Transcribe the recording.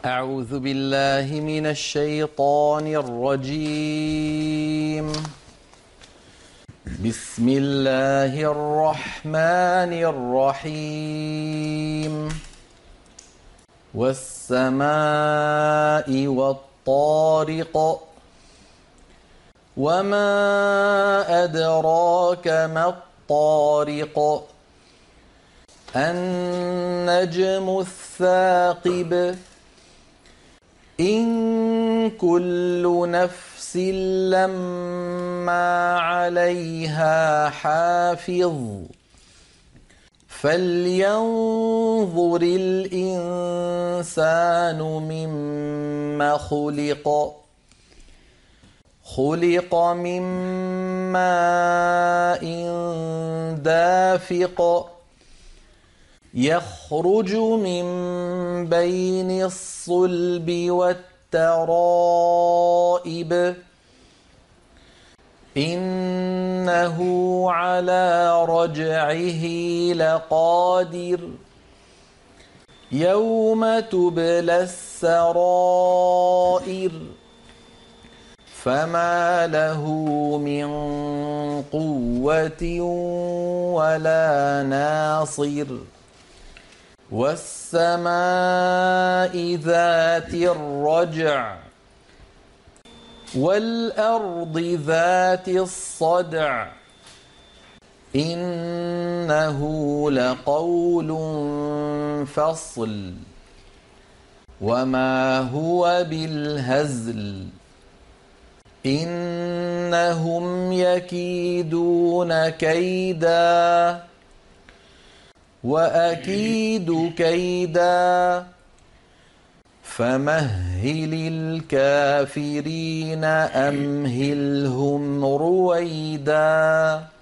أعوذ بالله من الشيطان الرجيم. بسم الله الرحمن الرحيم. والسماء والطارق وما أدراك ما الطارق النجم الثاقب إن كل نفس لما عليها حافظ فلينظر الإنسان مما خلق من ماء دافق يخرج من بين الصلب والترائب إنه على رجعه لقادر يوم تبلى السرائر فما له من قوة ولا ناصر والسماء ذات الرجع والأرض ذات الصدع إنه لقول فصل وما هو بالهزل إنهم يكيدون كيدا وأكيد كيدا فمهل الكافرين أمهلهم رويدا